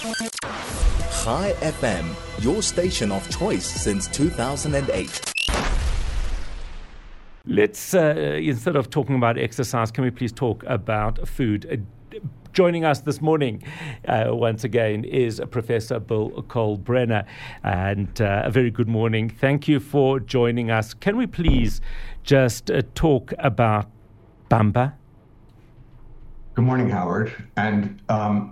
Chai FM, your station of choice since 2008. Let's, instead of talking about exercise, can we please talk about food? Joining us this morning, once again, is Professor Bill Kolbrenner. And a very good morning. Thank you for joining us. Can we please just talk about Bamba? Good morning, Howard. And,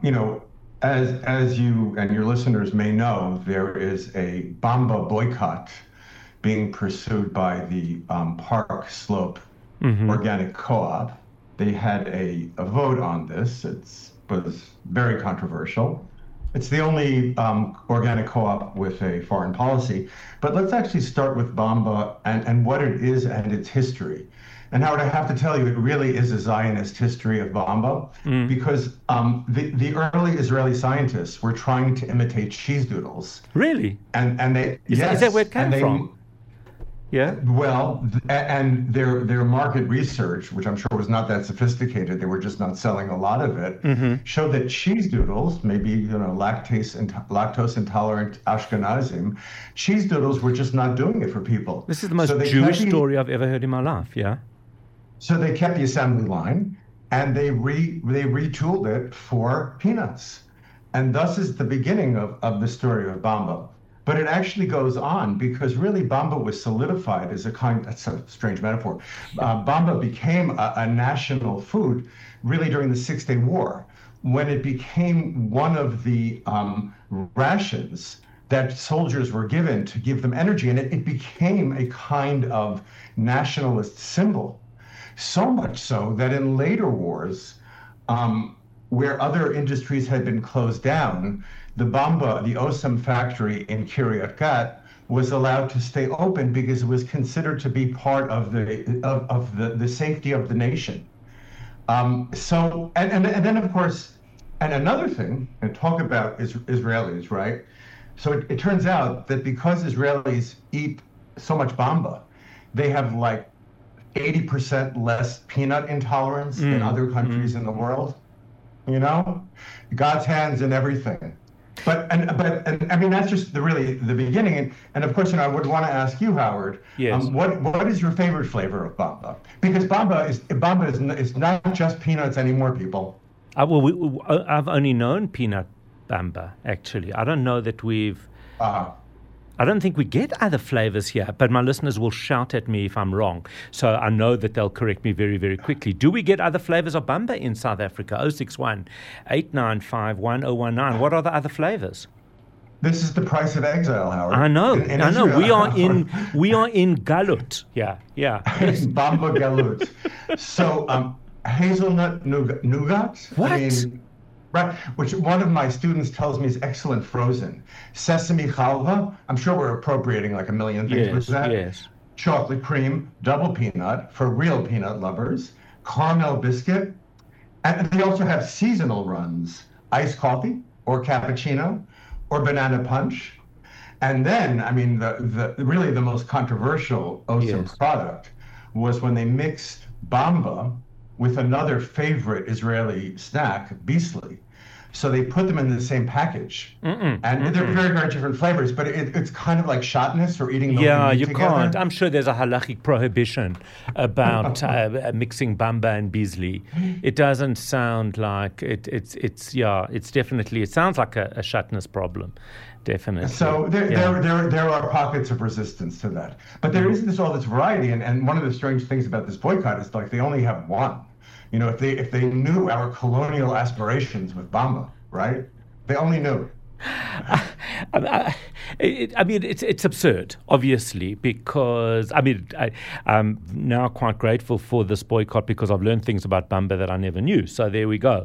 as you and your listeners may know, there is a Bamba boycott being pursued by the Park Slope Organic Co-op. They had a vote on this. It was very controversial. It's the only organic co-op with a foreign policy. But let's actually start with Bamba and what it is and its history. And Howard, I have to tell you, it really is a Zionist history of Bamba because the early Israeli scientists were trying to imitate cheese doodles. Really? And they is that where it came from? Yeah. Well, and their market research, which I'm sure was not that sophisticated, they were just not selling a lot of it, showed that cheese doodles, maybe lactose intolerant Ashkenazim, cheese doodles were just not doing it for people. This is the most Jewish story I've ever heard in my life. Yeah. So they kept the assembly line and they retooled it for peanuts, and thus is the beginning of the story of Bamba. But it actually goes on because really Bamba was solidified as that's a strange metaphor. Bamba became a national food really during the 6 Day War, when it became one of the rations that soldiers were given to give them energy. And it became a kind of nationalist symbol. So much so that in later wars, where other industries had been closed down, the Bamba, the Osam factory in Kiryat Gat, was allowed to stay open because it was considered to be part of the safety of the nation. And then of course, and another thing, and talk about Israelis, right? So it turns out that because Israelis eat so much Bamba, they have like 80% less peanut intolerance than other countries in the world. God's hands in everything. But I mean, that's just the beginning. And of course, I would want to ask you, Howard, yes. What is your favorite flavor of Bamba? Because Bamba is not just peanuts anymore, people. I've only known peanut Bamba, actually. I don't know that I don't think we get other flavors here, but my listeners will shout at me if I'm wrong. So I know that they'll correct me very, very quickly. Do we get other flavors of Bamba in South Africa? 061 895 1019. What are the other flavors? This is the price of exile, Howard. I know. We are in Galut. Yeah. Yes. Bamba Galut. So hazelnut nougat. What? Right, which one of my students tells me is excellent frozen. Sesame chalva, I'm sure we're appropriating like a million things with that. Yes. Chocolate cream, double peanut for real peanut lovers, caramel biscuit, and they also have seasonal runs, iced coffee or cappuccino or banana punch. And then, I mean, the really the most controversial Osam product was when they mixed Bamba with another favorite Israeli snack, Beasley. So they put them in the same package. And they're very, very different flavors, but it's kind of like shotness or eating them you together. Can't. I'm sure there's a halachic prohibition about mixing Bamba and Beasley. It doesn't sound like, it's definitely, it sounds like a shotness problem. Definitely. So there are pockets of resistance to that. But there is all this variety, and one of the strange things about this boycott is like they only have one. If they knew our colonial aspirations with Bamba, right? They only knew. It's absurd, obviously, because I'm now quite grateful for this boycott because I've learned things about Bamba that I never knew. So there we go.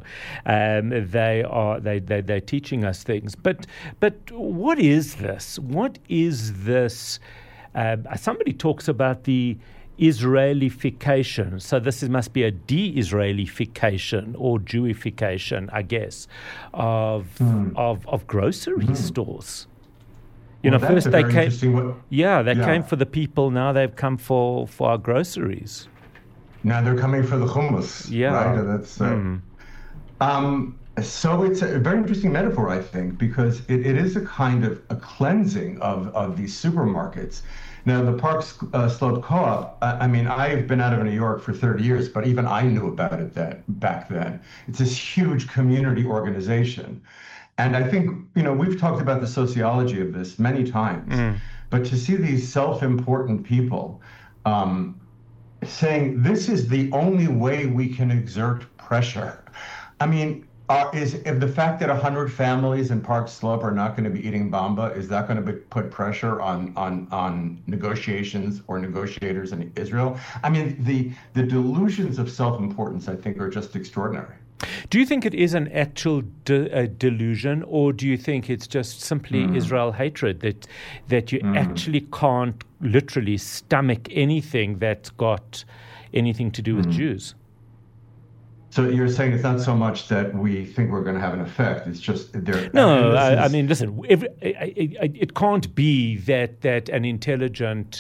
They're teaching us things. But what is this? What is this? Somebody talks about the Israelification. So this must be a de-Israelification or Jewification, I guess, of grocery stores. First they came. Came for the people. Now they've come for our groceries. Now they're coming for the hummus. Yeah, right. That's. So it's a very interesting metaphor, I think, because it is a kind of a cleansing of these supermarkets. Now, the Park Slope Co-op, I mean, I've been out of New York for 30 years, but even I knew about it back then. It's this huge community organization. And I think, we've talked about the sociology of this many times, but to see these self-important people saying this is the only way we can exert pressure. I mean, if the fact that 100 families in Park Slope are not going to be eating bamba, is that going to put pressure on negotiations or negotiators in Israel? I mean, the delusions of self-importance, I think, are just extraordinary. Do you think it is an actual delusion, or do you think it's just simply Israel hatred, that you actually can't literally stomach anything that's got anything to do with Jews? So you're saying it's not so much that we think we're going to have an effect; it's just there. No, I mean, listen, it can't be that an intelligent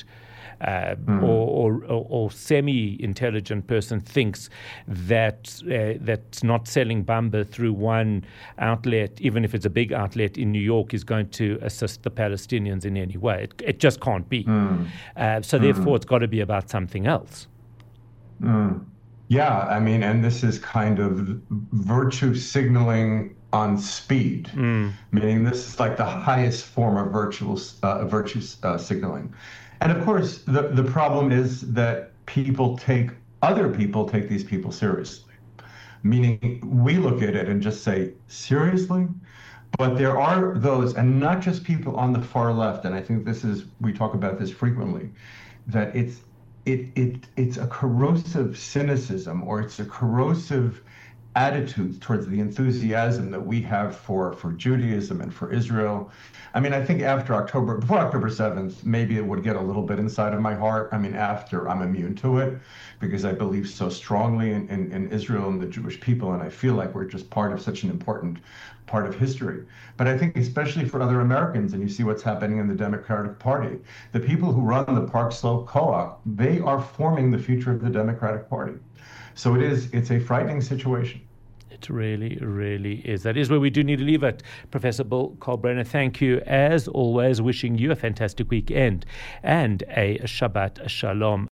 or semi-intelligent person thinks that not selling bamba through one outlet, even if it's a big outlet in New York, is going to assist the Palestinians in any way. It just can't be. So therefore, it's got to be about something else. Yeah, I mean, and this is kind of virtue signaling on speed, meaning this is like the highest form of virtue signaling. And of course, the problem is that other people take these people seriously, meaning we look at it and just say, seriously? But there are those, and not just people on the far left, and I think we talk about this frequently, that it's a corrosive cynicism, or it's a corrosive attitude towards the enthusiasm that we have for Judaism and for Israel. I mean, I think before October 7th, maybe it would get a little bit inside of my heart. I mean, after, I'm immune to it because I believe so strongly in Israel and the Jewish people, and I feel like we're just part of such an important part of history. But I think especially for other Americans, and you see what's happening in the Democratic Party, the people who run the Park Slope Co-op, they are forming the future of the Democratic Party. So it's a frightening situation. It really, really is. That is where we do need to leave it. Professor Bill Kalkbrenner, thank you as always. Wishing you a fantastic weekend and a Shabbat Shalom.